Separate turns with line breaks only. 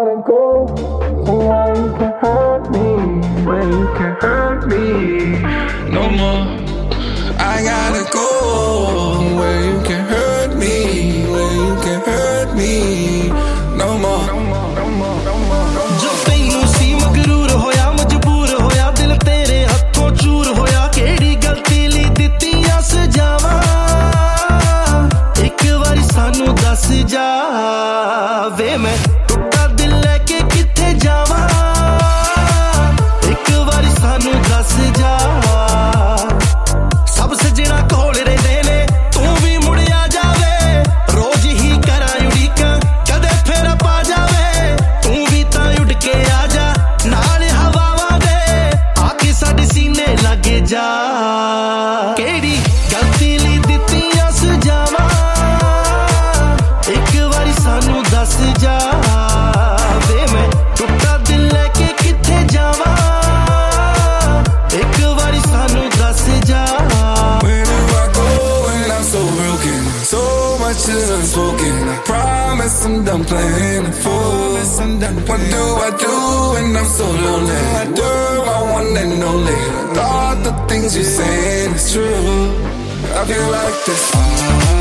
gotta go. Why you can hurt me, why you can hurt me no more. I gotta go where you can hurt me, where you can hurt me no more.
जो तैनू सी मगरूर होया मजबूर होया दिल तेरे हथों चूर होया केड़ी गलती ली दित्तियां सजावां एक बारी सानू दस जा वे मैं टुटा दिल लेके किथे जावां एक बारी सानू दस जा सब सजना कोल रहिंदे ने तू भी मुड़ आ जावे रोज ही करा उड़ीकां कदे फेर पा जावे तू भी तां उड़ के आ जा नाल हवावां दे आके साडे सीने लग जा केड़ी गलती ली दित्तियां सजावां एक बारी सानू दस जा वे मैं टुटा दिल लेके किथे जावां एक बारी सानू दस जा
Where do I go when I'm so broken? So much is unspoken. I promise I'm done playing the fool. What do I do when I'm so lonely? You're my one and only. Thought the things you're saying is true. I feel like this.